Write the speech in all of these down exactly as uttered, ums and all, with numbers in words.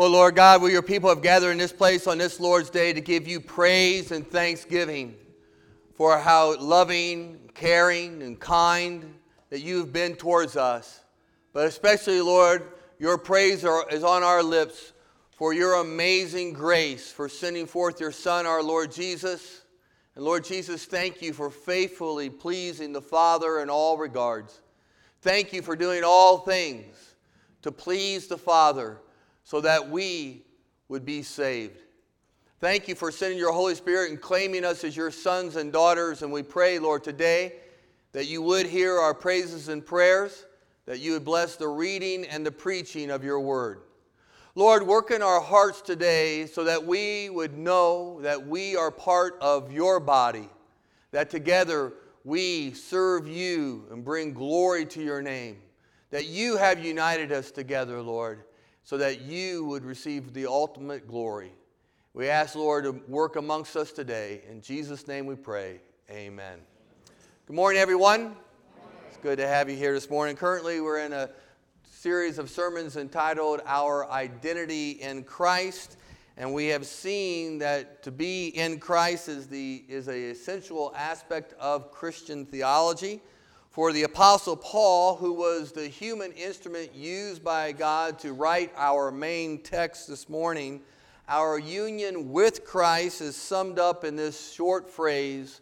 Lord God, we, your people, have gathered in this place on this Lord's Day to give you praise and thanksgiving for how loving, caring, and kind that you've been towards us. But especially, Lord, your praise are, is on our lips for your amazing grace, for sending forth your Son, our Lord Jesus. And Lord Jesus, thank you for faithfully pleasing the Father in all regards. Thank you for doing all things to please the Father so that we would be saved. Thank you for sending your Holy Spirit and claiming us as your sons and daughters. And we pray, Lord, today that you would hear our praises and prayers, that you would bless the reading and the preaching of your word. Lord, work in our hearts today so that we would know that we are part of your body, that together we serve you and bring glory to your name, that you have united us together, Lord, so that you would receive the ultimate glory. We ask, Lord, to work amongst us today. In Jesus' name we pray. Amen. Good morning, everyone. It's good to have you here this morning. Currently, we're in a series of sermons entitled Our Identity in Christ. And we have seen that to be in Christ is the is an essential aspect of Christian theology. For the Apostle Paul, who was the human instrument used by God to write our main text this morning, our union with Christ is summed up in this short phrase,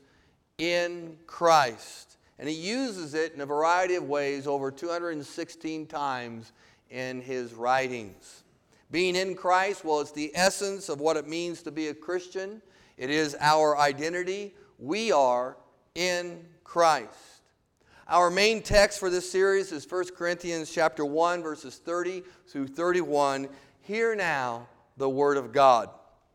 in Christ. And he uses it in a variety of ways over two hundred sixteen times in his writings. Being in Christ, well, it's the essence of what it means to be a Christian. It is our identity. We are in Christ. Our main text for this series is First Corinthians chapter one, verses thirty through thirty-one. Hear now the word of God.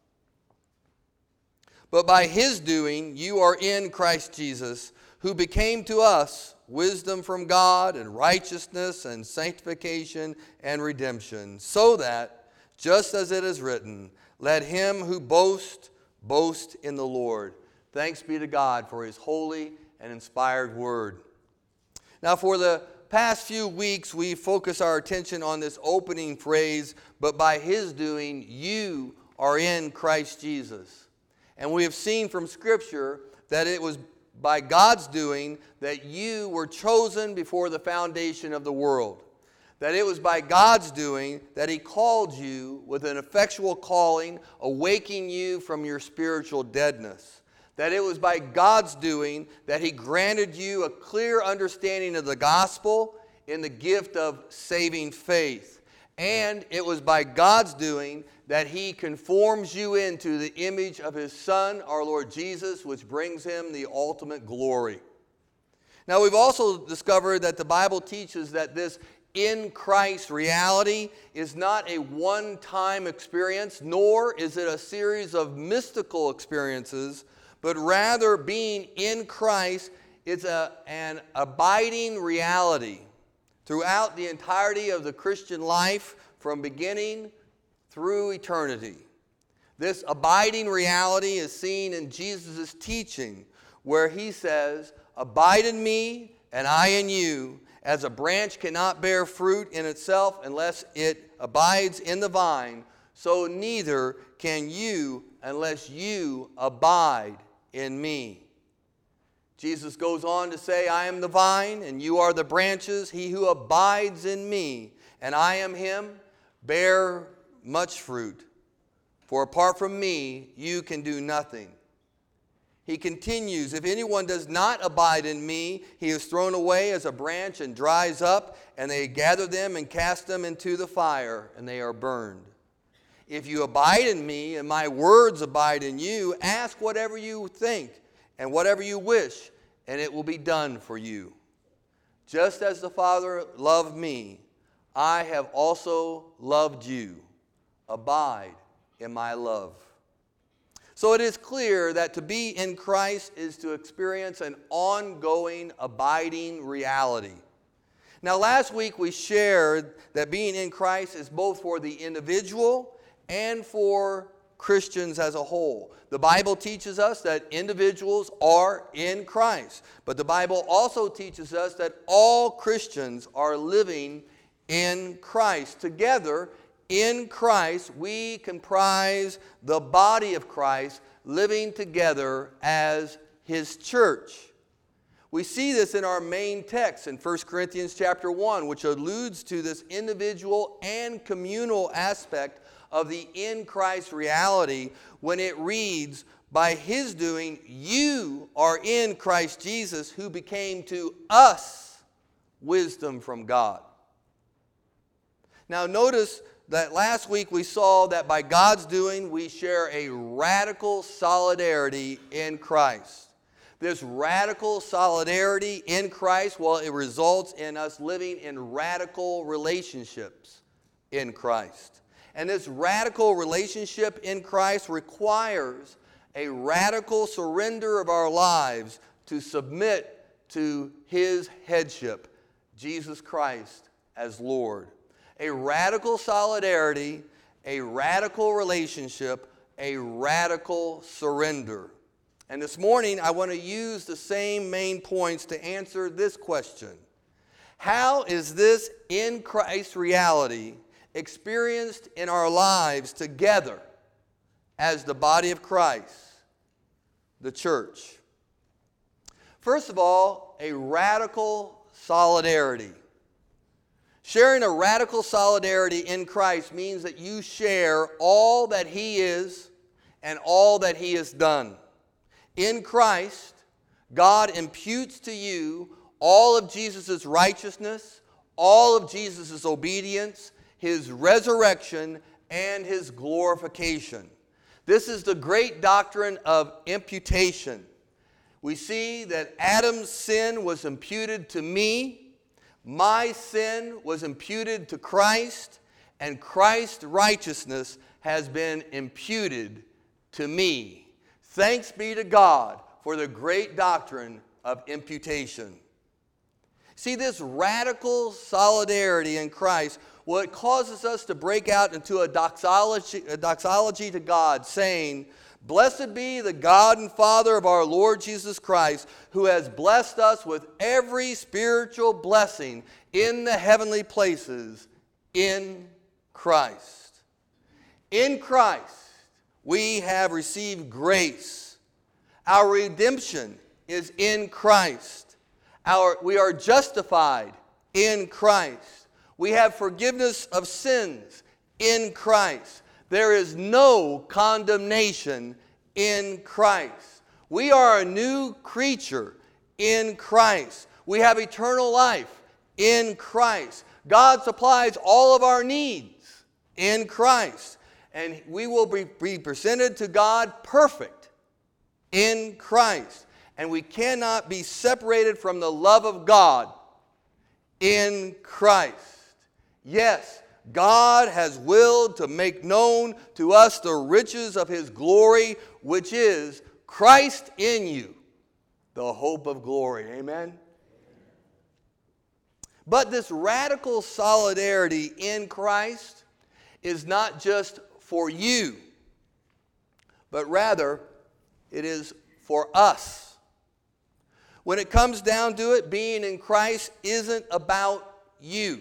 But by his doing, you are in Christ Jesus, who became to us wisdom from God and righteousness and sanctification and redemption, so that, just as it is written, let him who boasts, boast in the Lord. Thanks be to God for his holy and inspired word. Now, for the past few weeks, we focus our attention on this opening phrase, but by his doing, you are in Christ Jesus. And we have seen from Scripture that it was by God's doing that you were chosen before the foundation of the world. That it was by God's doing that he called you with an effectual calling, awaking you from your spiritual deadness. That it was by God's doing that he granted you a clear understanding of the gospel in the gift of saving faith. And it was by God's doing that he conforms you into the image of his Son, our Lord Jesus, which brings him the ultimate glory. Now, we've also discovered that the Bible teaches that this in Christ reality is not a one-time experience, nor is it a series of mystical experiences, but rather being in Christ is a, an abiding reality throughout the entirety of the Christian life from beginning through eternity. This abiding reality is seen in Jesus' teaching, where he says, abide in me and I in you, as a branch cannot bear fruit in itself unless it abides in the vine, so neither can you unless you abide in me. Jesus goes on to say, I am the vine and you are the branches. He who abides in me and I am him, bear much fruit. For apart from me, you can do nothing. He continues, if anyone does not abide in me, he is thrown away as a branch and dries up, and they gather them and cast them into the fire, and they are burned. If you abide in me and my words abide in you, ask whatever you think and whatever you wish, and it will be done for you. Just as the Father loved me, I have also loved you. Abide in my love. So it is clear that to be in Christ is to experience an ongoing, abiding reality. Now, last week we shared that being in Christ is both for the individual and for Christians as a whole. The Bible teaches us that individuals are in Christ, but the Bible also teaches us that all Christians are living in Christ together in Christ, we comprise the body of Christ living together as His church. We see this in our main text in First Corinthians chapter one, which alludes to this individual and communal aspect of the in Christ reality when it reads, by His doing, you are in Christ Jesus, who became to us wisdom from God. Now notice that last week we saw that by God's doing, we share a radical solidarity in Christ. This radical solidarity in Christ, well, it results in us living in radical relationships in Christ. And this radical relationship in Christ requires a radical surrender of our lives to submit to His headship, Jesus Christ as Lord. A radical solidarity, a radical relationship, a radical surrender. And this morning, I want to use the same main points to answer this question. How is this in Christ reality experienced in our lives together as the body of Christ, the church? First of all, a radical solidarity. Sharing a radical solidarity in Christ means that you share all that He is and all that He has done. In Christ, God imputes to you all of Jesus' righteousness, all of Jesus' obedience, His resurrection, and His glorification. This is the great doctrine of imputation. We see that Adam's sin was imputed to me, my sin was imputed to Christ, and Christ's righteousness has been imputed to me. Thanks be to God for the great doctrine of imputation. See, this radical solidarity in Christ, well, it causes us to break out into a doxology, a doxology to God, saying, blessed be the God and Father of our Lord Jesus Christ, who has blessed us with every spiritual blessing in the heavenly places in Christ. In Christ, we have received grace. Our redemption is in Christ. Our, we are justified in Christ. We have forgiveness of sins in Christ. There is no condemnation in Christ. We are a new creature in Christ. We have eternal life in Christ. God supplies all of our needs in Christ. And we will be, be presented to God perfect in Christ. And we cannot be separated from the love of God in Christ. Yes, God has willed to make known to us the riches of His glory, which is Christ in you, the hope of glory. Amen? But this radical solidarity in Christ is not just for you, but rather it is for us. When it comes down to it, being in Christ isn't about you.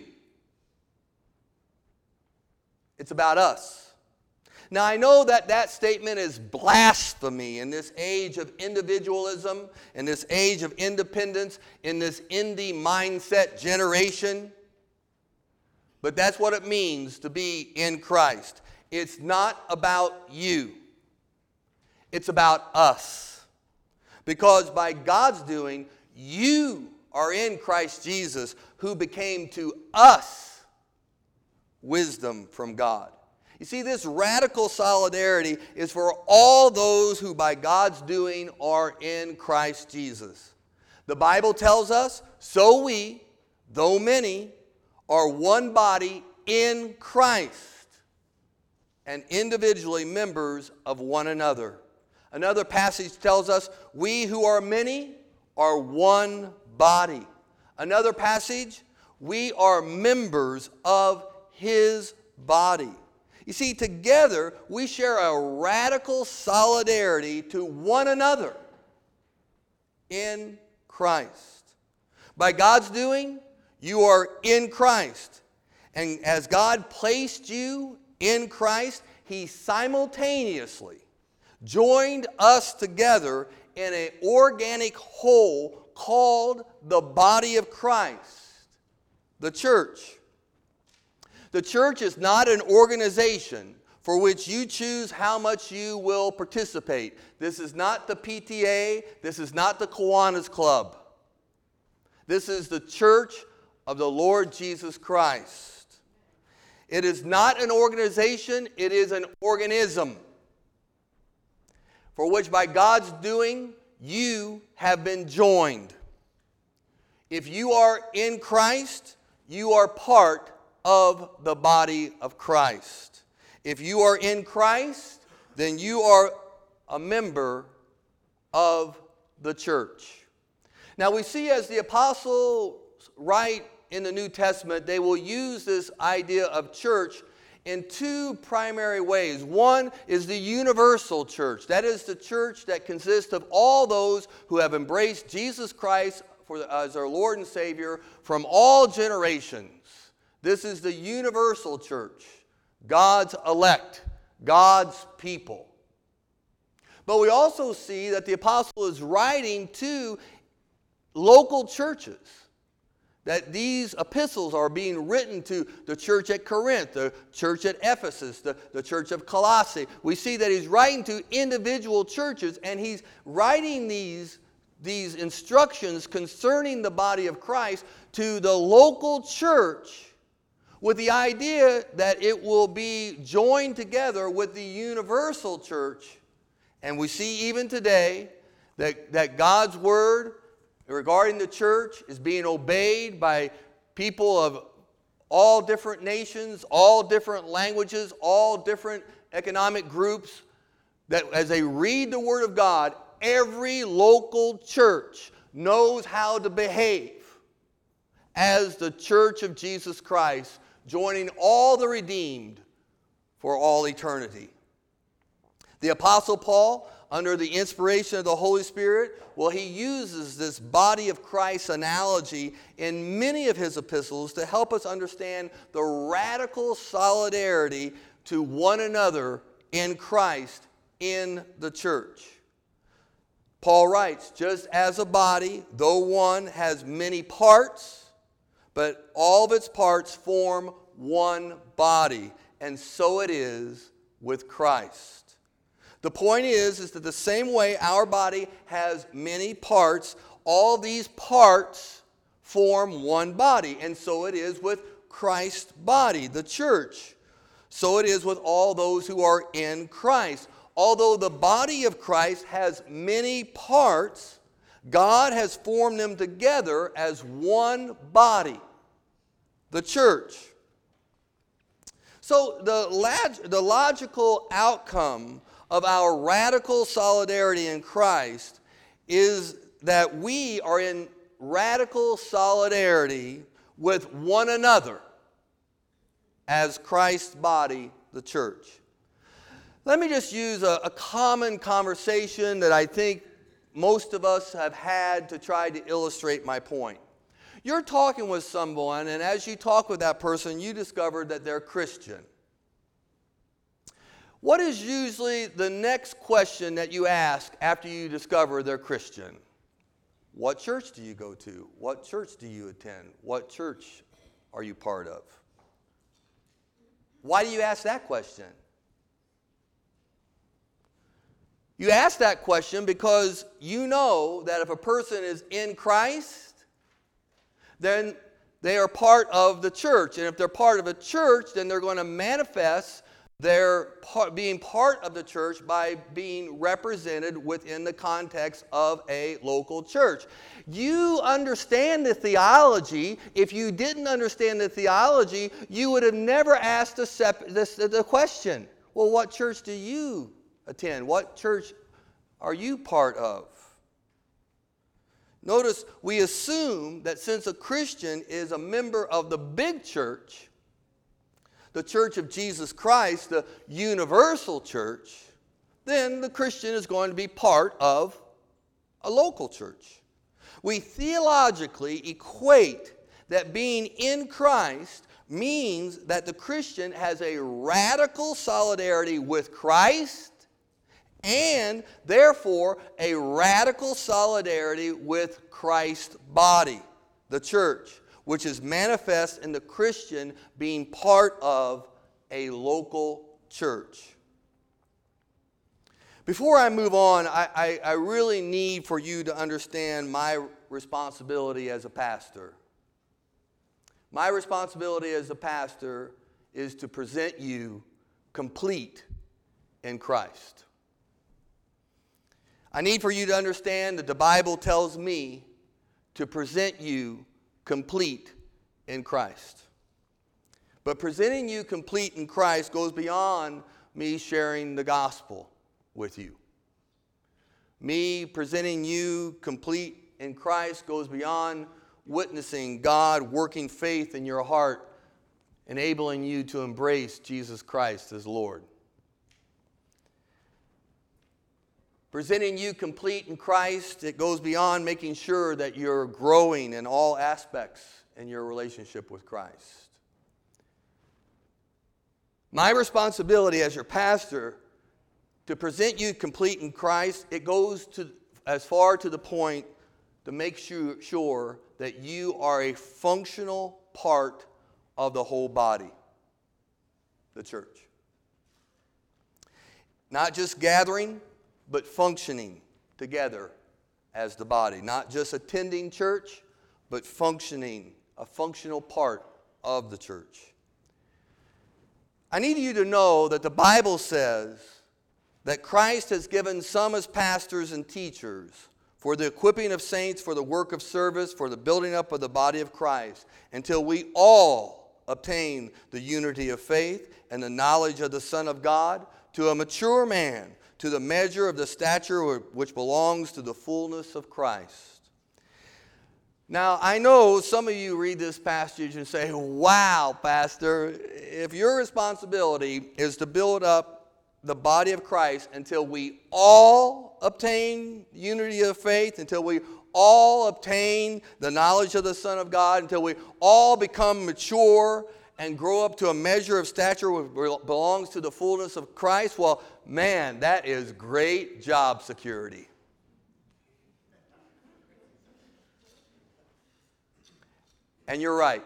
It's about us. Now, I know that that statement is blasphemy in this age of individualism, in this age of independence, in this indie mindset generation. But that's what it means to be in Christ. It's not about you. It's about us. Because by God's doing, you are in Christ Jesus, who became to us wisdom from God. You see, this radical solidarity is for all those who by God's doing are in Christ Jesus. The Bible tells us, so we, though many, are one body in Christ and individually members of one another. Another passage tells us, we who are many are one body. Another passage, we are members of His body. You see, together we share a radical solidarity to one another in Christ. By God's doing, you are in Christ. And as God placed you in Christ, He simultaneously joined us together in an organic whole called the body of Christ, the church. The church is not an organization for which you choose how much you will participate. This is not the P T A. This is not the Kiwanis Club. This is the church of the Lord Jesus Christ. It is not an organization. It is an organism for which by God's doing you have been joined. If you are in Christ, you are part of the body of Christ. If you are in Christ, then you are a member of the church. Now we see as the apostles write in the New Testament, they will use this idea of church in two primary ways. One is the universal church. That is the church that consists of all those who have embraced Jesus Christ for, as our Lord and Savior from all generations. This is the universal church, God's elect, God's people. But we also see that the apostle is writing to local churches, that these epistles are being written to the church at Corinth, the church at Ephesus, the, the church of Colossae. We see that he's writing to individual churches, and he's writing these, these instructions concerning the body of Christ to the local church with the idea that it will be joined together with the universal church. And we see even today that, that God's word regarding the church is being obeyed by people of all different nations, all different languages, all different economic groups, that as they read the Word of God, every local church knows how to behave as the church of Jesus Christ, joining all the redeemed for all eternity. The Apostle Paul, under the inspiration of the Holy Spirit, well, he uses this body of Christ analogy in many of his epistles to help us understand the radical solidarity to one another in Christ in the church. Paul writes, just as a body, though one has many parts, but all of its parts form one body, and so it is with Christ. The point is, is that the same way our body has many parts, all these parts form one body. And so it is with Christ's body, the church. So it is with all those who are in Christ. Although the body of Christ has many parts, God has formed them together as one body, the church. So the, log- the logical outcome of our radical solidarity in Christ is that we are in radical solidarity with one another as Christ's body, the church. Let me just use a, a common conversation that I think most of us have had to try to illustrate my point. You're talking with someone, and as you talk with that person, you discover that they're Christian. What is usually the next question that you ask after you discover they're Christian? What church do you go to? What church do you attend? What church are you part of? Why do you ask that question? You ask that question because you know that if a person is in Christ, then they are part of the church. And if they're part of a church, then they're going to manifest their part, being part of the church by being represented within the context of a local church. You understand the theology. If you didn't understand the theology, you would have never asked the, sep- the, the question, well, what church do you attend? What church are you part of? Notice we assume that since a Christian is a member of the big church, the church of Jesus Christ, the universal church, then the Christian is going to be part of a local church. We theologically equate that being in Christ means that the Christian has a radical solidarity with Christ and therefore a radical solidarity with Christ's body, the church, which is manifest in the Christian being part of a local church. Before I move on, I, I, I really need for you to understand my responsibility as a pastor. My responsibility as a pastor is to present you complete in Christ. I need for you to understand that the Bible tells me to present you complete in Christ. But presenting you complete in Christ goes beyond me sharing the gospel with you. Me presenting you complete in Christ goes beyond witnessing God working faith in your heart, enabling you to embrace Jesus Christ as Lord. Presenting you complete in Christ, it goes beyond making sure that you're growing in all aspects in your relationship with Christ. My responsibility as your pastor to present you complete in Christ, it goes to as far to the point to make sure, sure that you are a functional part of the whole body, the church. Not just gathering, but functioning together as the body. Not just attending church, but functioning, a functional part of the church. I need you to know that the Bible says that Christ has given some as pastors and teachers for the equipping of saints, for the work of service, for the building up of the body of Christ, until we all obtain the unity of faith and the knowledge of the Son of God, to a mature man, to the measure of the stature which belongs to the fullness of Christ. Now, I know some of you read this passage and say, wow, Pastor, if your responsibility is to build up the body of Christ until we all obtain unity of faith, until we all obtain the knowledge of the Son of God, until we all become mature and grow up to a measure of stature which belongs to the fullness of Christ, well, man, that is great job security. And you're right.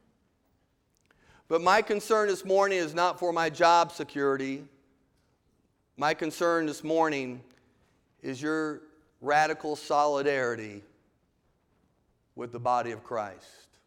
But my concern this morning is not for my job security. My concern this morning is your radical solidarity with the body of Christ.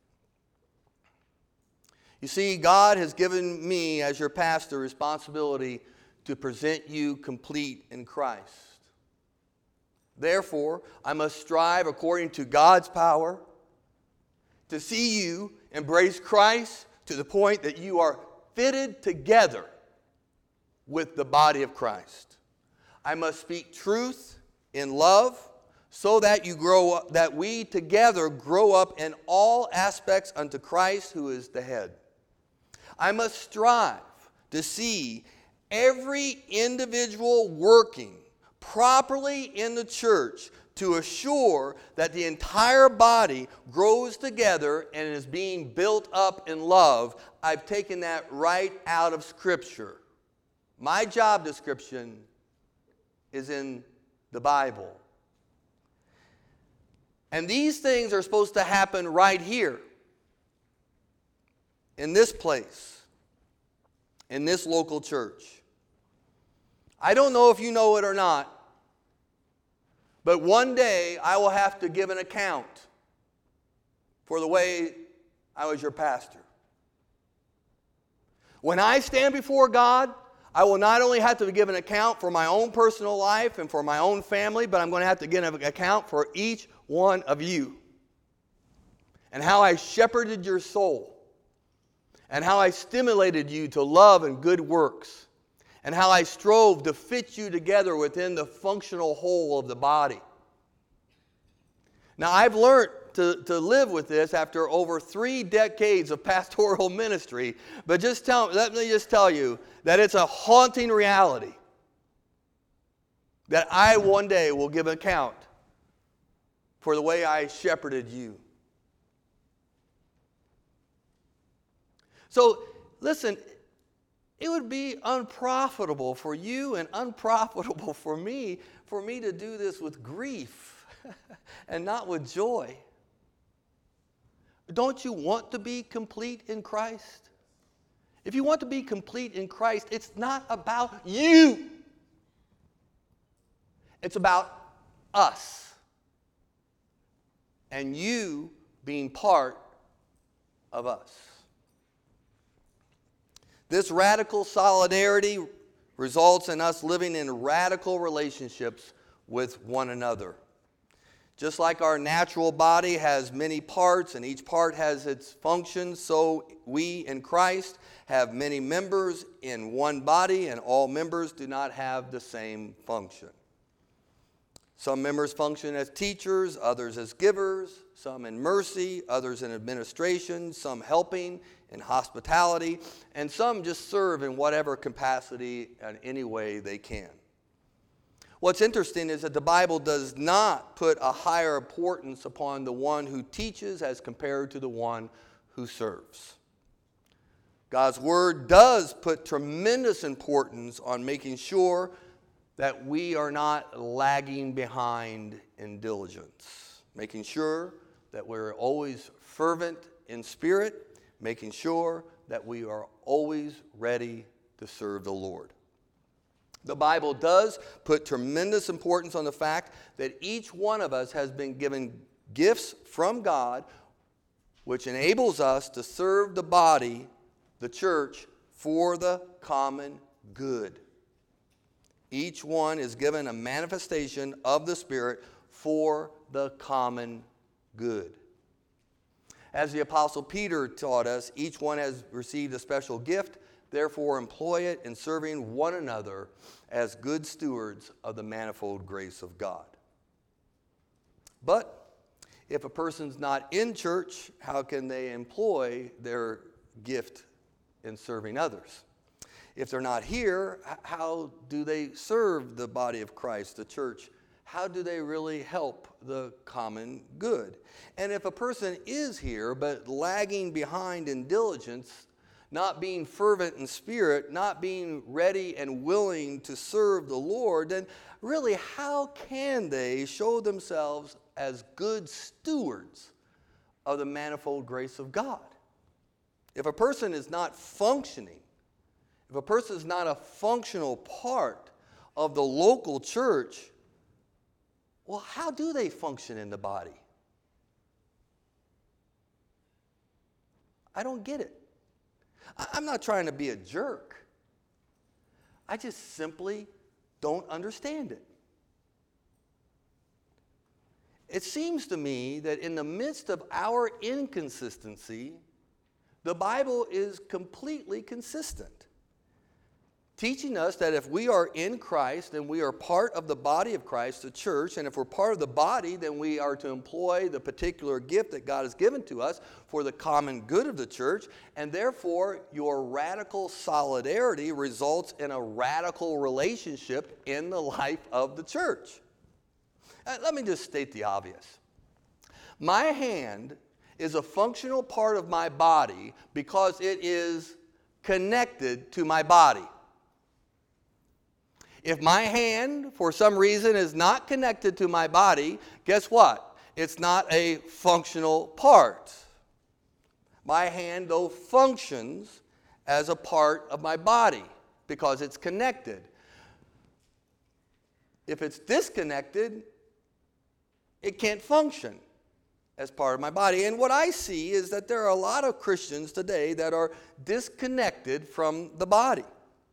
You see, God has given me, as your pastor, responsibility to present you complete in Christ. Therefore, I must strive according to God's power to see you embrace Christ to the point that you are fitted together with the body of Christ. I must speak truth in love so that you grow up, that we together grow up in all aspects unto Christ, who is the head. I must strive to see every individual working properly in the church to assure that the entire body grows together and is being built up in love. I've taken that right out of Scripture. My job description is in the Bible. And these things are supposed to happen right here, in this place, in this local church. I don't know if you know it or not, but one day I will have to give an account for the way I was your pastor. When I stand before God, I will not only have to give an account for my own personal life and for my own family, but I'm going to have to give an account for each one of you and how I shepherded your soul and how I stimulated you to love and good works and how I strove to fit you together within the functional whole of the body. Now, I've learned to, to live with this after over three decades of pastoral ministry, but just tell, let me just tell you that it's a haunting reality that I one day will give account for the way I shepherded you. So, listen, it would be unprofitable for you and unprofitable for me for me to do this with grief and not with joy. Don't you want to be complete in Christ? If you want to be complete in Christ, it's not about you. It's about us. And you being part of us. This radical solidarity results in us living in radical relationships with one another. Just like our natural body has many parts and each part has its functions, so we in Christ have many members in one body, and all members do not have the same function. Some members function as teachers, others as givers, some in mercy, others in administration, some helping in hospitality, and some just serve in whatever capacity and any way they can. What's interesting is that the Bible does not put a higher importance upon the one who teaches as compared to the one who serves. God's Word does put tremendous importance on making sure that we are not lagging behind in diligence, making sure that we're always fervent in spirit, making sure that we are always ready to serve the Lord. The Bible does put tremendous importance on the fact that each one of us has been given gifts from God, which enables us to serve the body, the church, for the common good. Each one is given a manifestation of the Spirit for the common good. As the Apostle Peter taught us, each one has received a special gift. Therefore, employ it in serving one another as good stewards of the manifold grace of God. But if a person's not in church, how can they employ their gift in serving others? If they're not here, how do they serve the body of Christ, the church? How do they really help the common good? And if a person is here but lagging behind in diligence, not being fervent in spirit, not being ready and willing to serve the Lord, then really how can they show themselves as good stewards of the manifold grace of God? If a person is not functioning, if a person is not a functional part of the local church, well, how do they function in the body? I don't get it. I'm not trying to be a jerk. I just simply don't understand it. It seems to me that in the midst of our inconsistency, the Bible is completely consistent, teaching us that if we are in Christ, then we are part of the body of Christ, the church, and if we're part of the body, then we are to employ the particular gift that God has given to us for the common good of the church, and therefore your radical solidarity results in a radical relationship in the life of the church. Uh, let me just state the obvious. My hand is a functional part of my body because it is connected to my body. If my hand, for some reason, is not connected to my body, guess what? It's not a functional part. My hand, though, functions as a part of my body because it's connected. If it's disconnected, it can't function as part of my body. And what I see is that there are a lot of Christians today that are disconnected from the body.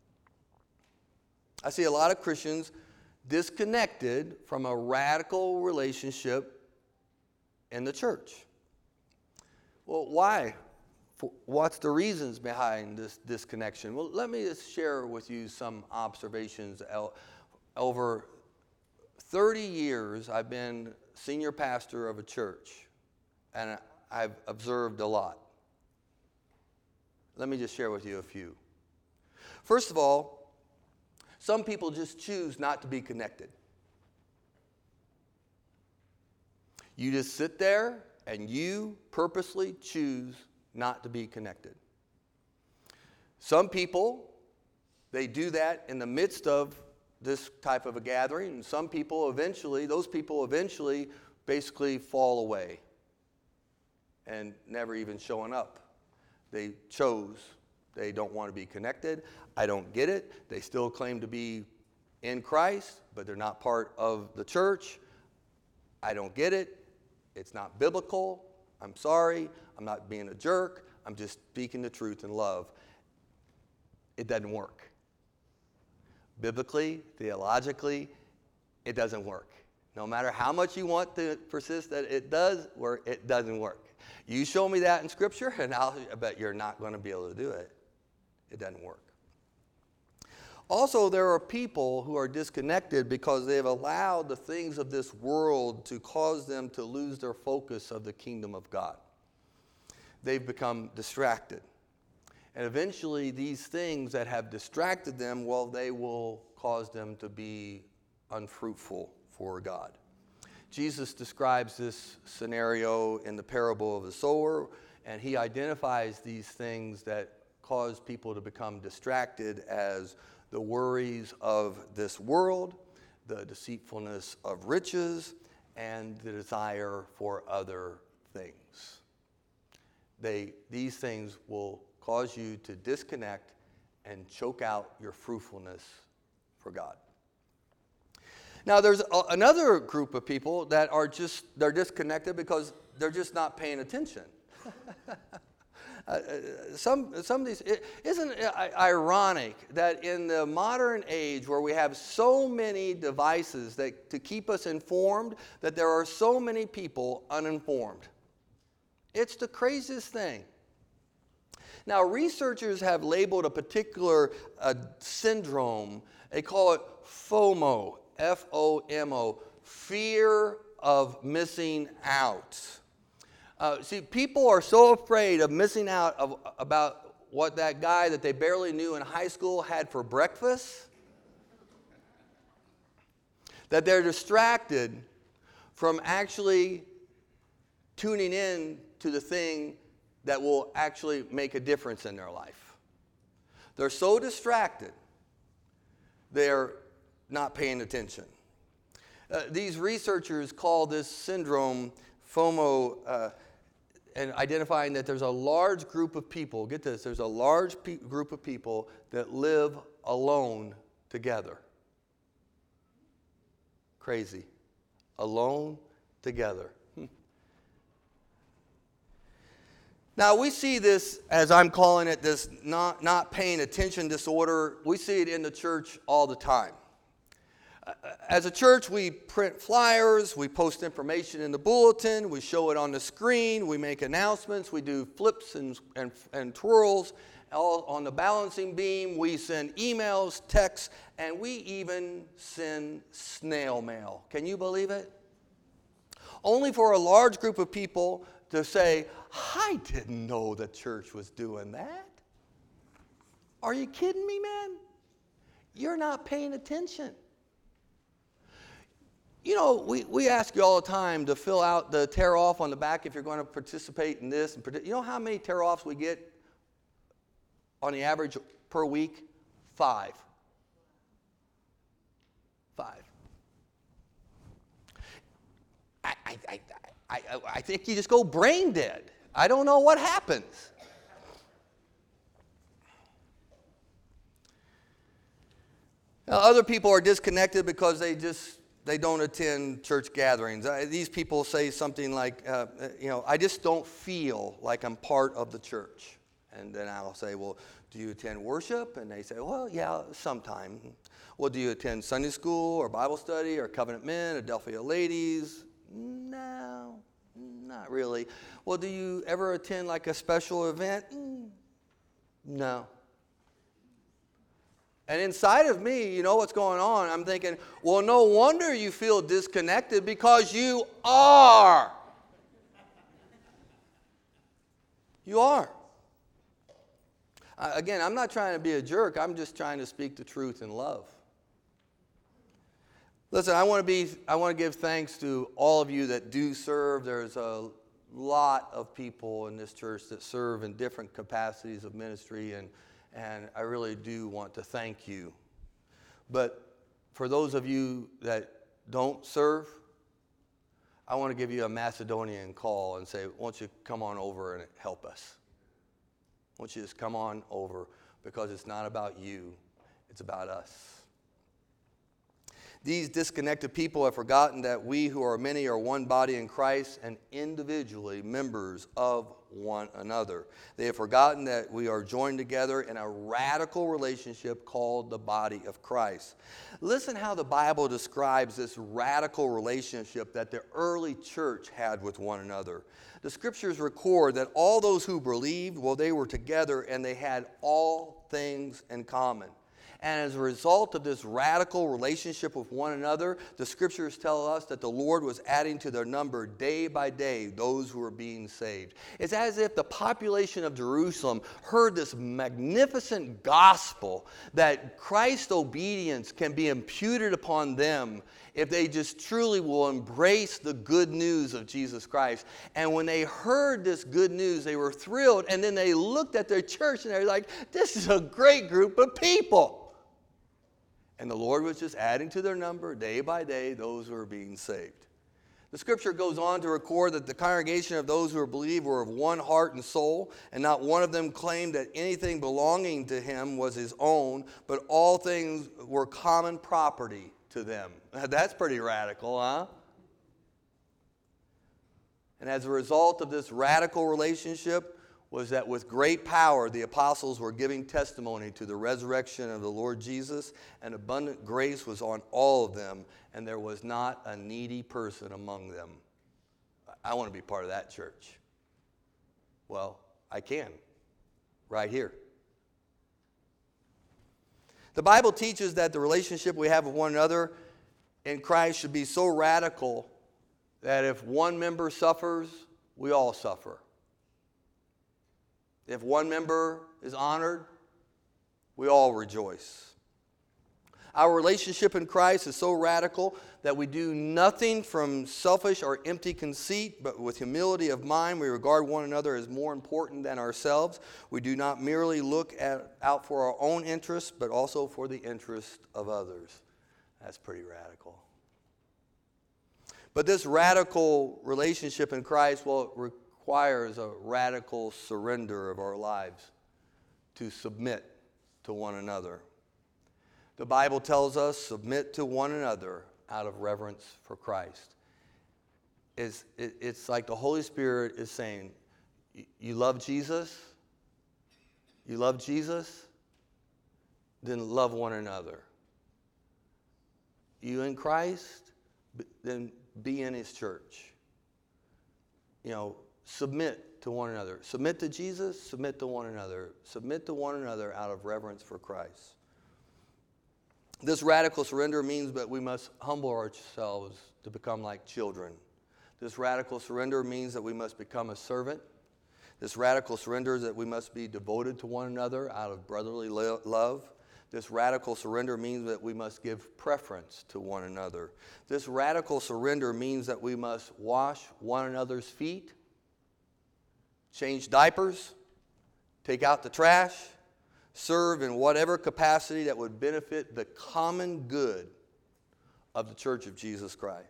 I see a lot of Christians disconnected from a radical relationship in the church. Well, why? What's the reasons behind this disconnection? Well, let me just share with you some observations. Over thirty years, I've been senior pastor of a church, and I've observed a lot. Let me just share with you a few. First of all, some people just choose not to be connected. You just sit there and you purposely choose not to be connected. Some people, they do that in the midst of this type of a gathering, and some people eventually, those people eventually basically fall away and never even showing up. They chose. They don't want to be connected. I don't get it. They still claim to be in Christ, but they're not part of the church. I don't get it. It's not biblical. I'm sorry. I'm not being a jerk. I'm just speaking the truth in love. It doesn't work. Biblically, theologically, it doesn't work. No matter how much you want to persist that it does work, it doesn't work. You show me that in Scripture, and I'll I bet you're not going to be able to do it. It doesn't work. Also, there are people who are disconnected because they have allowed the things of this world to cause them to lose their focus of the kingdom of God. They've become distracted. And eventually, these things that have distracted them, well, they will cause them to be unfruitful for God. Jesus describes this scenario in the parable of the sower, and he identifies these things that cause people to become distracted as the worries of this world, the deceitfulness of riches, and the desire for other things. They, these things will cause you to disconnect and choke out your fruitfulness for God. Now, there's a, another group of people that are just, they're disconnected because they're just not paying attention. uh, some, some of these, it, isn't it ironic that in the modern age where we have so many devices that to keep us informed, that there are so many people uninformed? It's the craziest thing. Now, researchers have labeled a particular uh, syndrome. They call it FOMO, F O M O, fear of missing out. Uh, see, people are so afraid of missing out of, about what that guy that they barely knew in high school had for breakfast that they're distracted from actually tuning in to the thing that will actually make a difference in their life. They're so distracted, they're not paying attention. Uh, these researchers call this syndrome FOMO, uh, and identifying that there's a large group of people, get this, there's a large pe- group of people that live alone together. Crazy. Alone together. Now, we see this, as I'm calling it, this not, not paying attention disorder. We see it in the church all the time. As a church, we print flyers, we post information in the bulletin, we show it on the screen, we make announcements, we do flips and, and, and twirls all on the balancing beam, we send emails, texts, and we even send snail mail. Can you believe it? Only for a large group of people to say, I didn't know the church was doing that. Are you kidding me, man? You're not paying attention. You know, we, we ask you all the time to fill out the tear off on the back if you're going to participate in this. And you know how many tear offs we get on the average per week? Five. Five. I, I, I, I, I think you just go brain dead. I don't know what happens. Now, other people are disconnected because they just they don't attend church gatherings. I, these people say something like, uh, you know, I just don't feel like I'm part of the church. And then I'll say, well, do you attend worship? And they say, well, yeah, sometime. Well, do you attend Sunday school or Bible study or Covenant Men, Adelphia Ladies? No, not really. Well, do you ever attend like a special event? Mm, no. And inside of me, you know what's going on? I'm thinking, well, no wonder you feel disconnected because you are. You are. Uh, again, I'm not trying to be a jerk. I'm just trying to speak the truth in love. Listen, I want to be. I want to give thanks to all of you that do serve. There's a lot of people in this church that serve in different capacities of ministry, and and I really do want to thank you. But for those of you that don't serve, I want to give you a Macedonian call and say, won't you come on over and help us? Won't you just come on over, because it's not about you, it's about us. These disconnected people have forgotten that we who are many are one body in Christ and individually members of one another. They have forgotten that we are joined together in a radical relationship called the body of Christ. Listen how the Bible describes this radical relationship that the early church had with one another. The scriptures record that all those who believed, well, they were together and they had all things in common. And as a result of this radical relationship with one another, the scriptures tell us that the Lord was adding to their number day by day those who were being saved. It's as if the population of Jerusalem heard this magnificent gospel that Christ's obedience can be imputed upon them if they just truly will embrace the good news of Jesus Christ. And when they heard this good news, they were thrilled. And then they looked at their church and they were like, this is a great group of people. And the Lord was just adding to their number day by day those who were being saved. The scripture goes on to record that the congregation of those who were believed were of one heart and soul, and not one of them claimed that anything belonging to him was his own, but all things were common property to them. That's pretty radical, huh? And as a result of this radical relationship, was that with great power the apostles were giving testimony to the resurrection of the Lord Jesus, and abundant grace was on all of them, and there was not a needy person among them. I want to be part of that church. Well, I can, right here. The Bible teaches that the relationship we have with one another in Christ should be so radical that if one member suffers, we all suffer. If one member is honored, we all rejoice. Our relationship in Christ is so radical that we do nothing from selfish or empty conceit, but with humility of mind, we regard one another as more important than ourselves. We do not merely look at, out for our own interests, but also for the interest of others. That's pretty radical. But this radical relationship in Christ, well, it requires a radical surrender of our lives to submit to one another. The Bible tells us, submit to one another out of reverence for Christ. It's, it, it's like the Holy Spirit is saying, you love Jesus? You love Jesus? Then love one another. You in Christ? Then be in his church. You know, submit to one another. Submit to Jesus, submit to one another. Submit to one another out of reverence for Christ. This radical surrender means that we must humble ourselves to become like children. This radical surrender means that we must become a servant. This radical surrender is that we must be devoted to one another out of brotherly lo- love. This radical surrender means that we must give preference to one another. This radical surrender means that we must wash one another's feet, change diapers, take out the trash, serve in whatever capacity that would benefit the common good of the Church of Jesus Christ.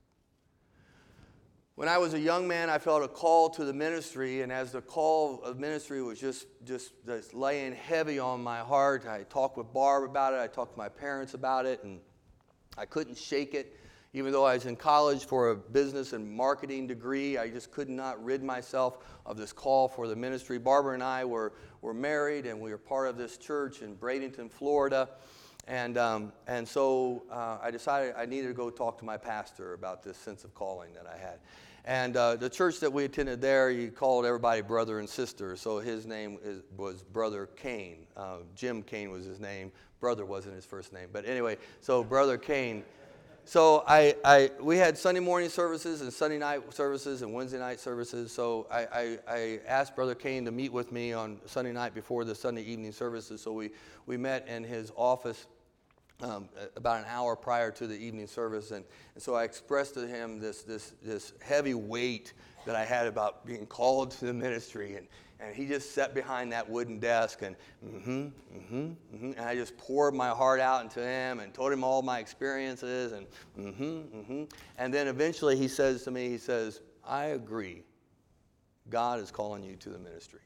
When I was a young man, I felt a call to the ministry, and as the call of ministry was just, just, just laying heavy on my heart, I talked with Barb about it, I talked to my parents about it, and I couldn't shake it. Even though I was in college for a business and marketing degree, I just could not rid myself of this call for the ministry. Barbara and I were, were married, and we were part of this church in Bradenton, Florida. And, um, and so uh, I decided I needed to go talk to my pastor about this sense of calling that I had. And uh, the church that we attended there, he called everybody brother and sister. So his name is, was Brother Kane. Uh, Jim Kane was his name. Brother wasn't his first name. But anyway, so Brother Kane. So I, I, we had Sunday morning services and Sunday night services and Wednesday night services. So I, I, I asked Brother Kane to meet with me on Sunday night before the Sunday evening services. So we, we met in his office um, about an hour prior to the evening service, and, and so I expressed to him this, this, this heavy weight that I had about being called to the ministry, and, and he just sat behind that wooden desk, and mm-hmm, mm-hmm, mm-hmm, and I just poured my heart out into him and told him all my experiences, and mm-hmm, mm-hmm, and then eventually he says to me, he says, I agree, God is calling you to the ministry.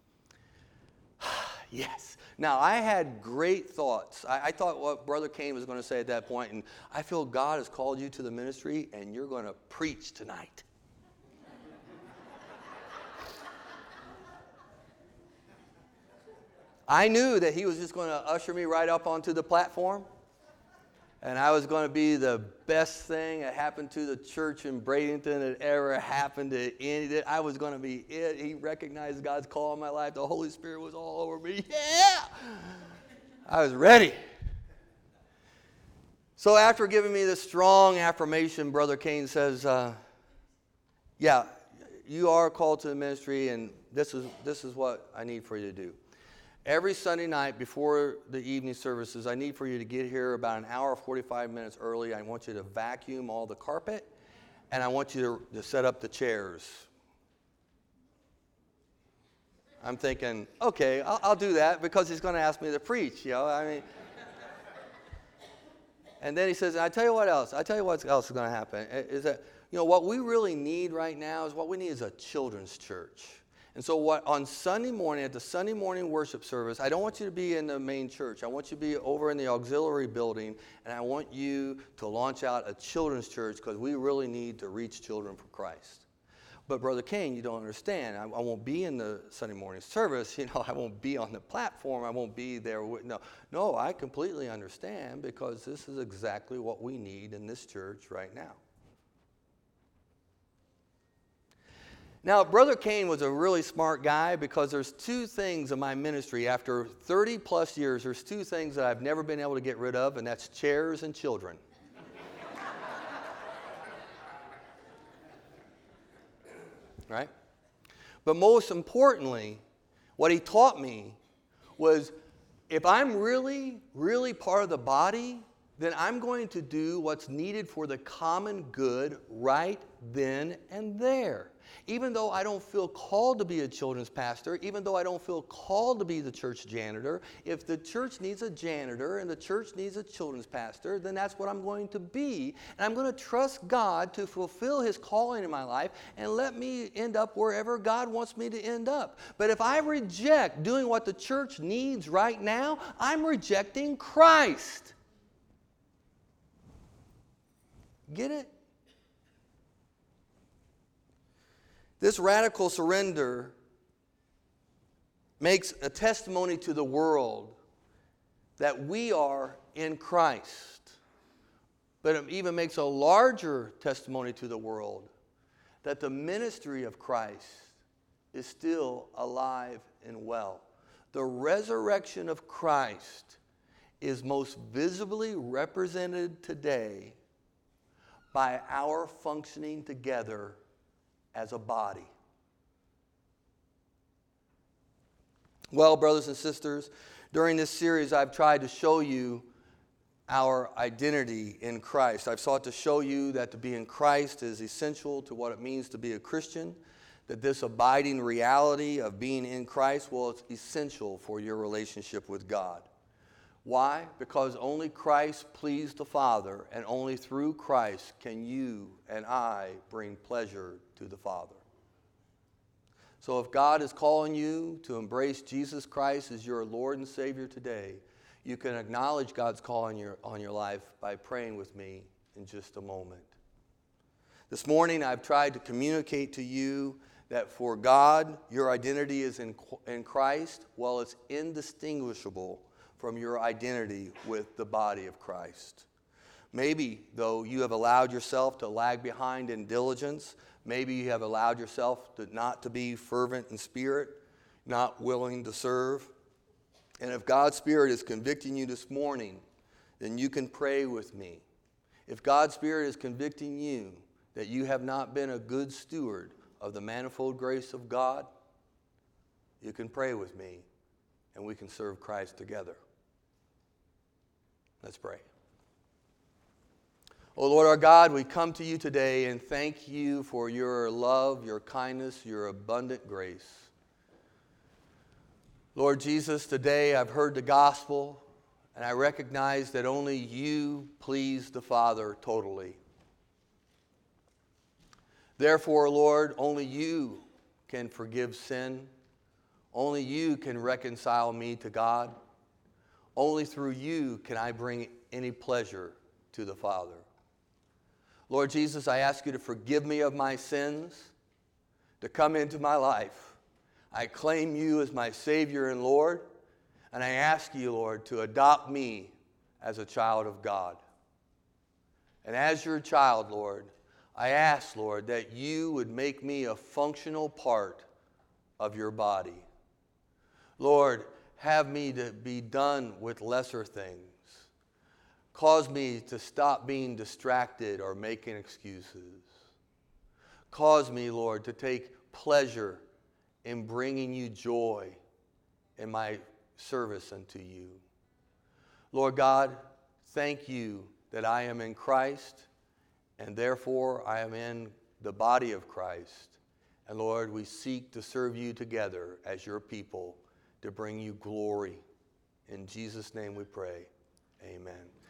Yes. Now, I had great thoughts. I, I thought what Brother Kane was going to say at that point, and I feel God has called you to the ministry, and you're going to preach tonight. I knew that he was just going to usher me right up onto the platform, and I was going to be the best thing that happened to the church in Bradenton that ever happened to any. I was going to be it. He recognized God's call in my life. The Holy Spirit was all over me. Yeah! I was ready. So after giving me this strong affirmation, Brother Kane says, uh, yeah, you are called to the ministry, and this is, this is what I need for you to do. Every Sunday night before the evening services, I need for you to get here about an hour, forty-five minutes early. I want you to vacuum all the carpet, and I want you to, to set up the chairs. I'm thinking, okay, I'll, I'll do that because he's going to ask me to preach, you know. I mean, and then he says, I tell you what else. I tell you what else is going to happen is that, you know, what we really need right now is what we need is a children's church. And so what on Sunday morning, at the Sunday morning worship service, I don't want you to be in the main church. I want you to be over in the auxiliary building, and I want you to launch out a children's church because we really need to reach children for Christ. But Brother Kane, you don't understand. I, I won't be in the Sunday morning service. You know, I won't be on the platform. I won't be there. With, no, no, I completely understand because this is exactly what we need in this church right now. Now, Brother Kane was a really smart guy because there's two things in my ministry. After thirty plus years, there's two things that I've never been able to get rid of, and that's chairs and children. Right? But most importantly, what he taught me was if I'm really, really part of the body, then I'm going to do what's needed for the common good right then and there. Even though I don't feel called to be a children's pastor, even though I don't feel called to be the church janitor, if the church needs a janitor and the church needs a children's pastor, then that's what I'm going to be. And I'm going to trust God to fulfill his calling in my life and let me end up wherever God wants me to end up. But if I reject doing what the church needs right now, I'm rejecting Christ. Get it? This radical surrender makes a testimony to the world that we are in Christ. But it even makes a larger testimony to the world that the ministry of Christ is still alive and well. The resurrection of Christ is most visibly represented today by our functioning together as a body. Well, brothers and sisters, during this series I've tried to show you our identity in Christ. I've sought to show you that to be in Christ is essential to what it means to be a Christian, that this abiding reality of being in Christ, well, it's essential for your relationship with God. Why? Because only Christ pleased the Father, and only through Christ can you and I bring pleasure to the Father. So if God is calling you to embrace Jesus Christ as your Lord and Savior today, you can acknowledge God's call on your, on your life by praying with me in just a moment. This morning I've tried to communicate to you that for God, your identity is in, in Christ, while it's indistinguishable from your identity with the body of Christ. Maybe, though, you have allowed yourself to lag behind in diligence. Maybe you have allowed yourself to not to be fervent in spirit, not willing to serve. And if God's Spirit is convicting you this morning, then you can pray with me. If God's Spirit is convicting you that you have not been a good steward of the manifold grace of God, you can pray with me, and we can serve Christ together. Let's pray. Oh Lord our God, we come to you today and thank you for your love, your kindness, your abundant grace. Lord Jesus, today I've heard the gospel and I recognize that only you please the Father totally. Therefore, Lord, only you can forgive sin. Only you can reconcile me to God. Only through you can I bring any pleasure to the Father. Lord Jesus, I ask you to forgive me of my sins, to come into my life. I claim you as my Savior and Lord, and I ask you, Lord, to adopt me as a child of God. And as your child, Lord, I ask, Lord, that you would make me a functional part of your body. Lord, have me to be done with lesser things. Cause me to stop being distracted or making excuses. Cause me, Lord, to take pleasure in bringing you joy in my service unto you. Lord God, thank you that I am in Christ, and therefore I am in the body of Christ. And Lord, we seek to serve you together as your people to bring you glory. In Jesus' name we pray. Amen.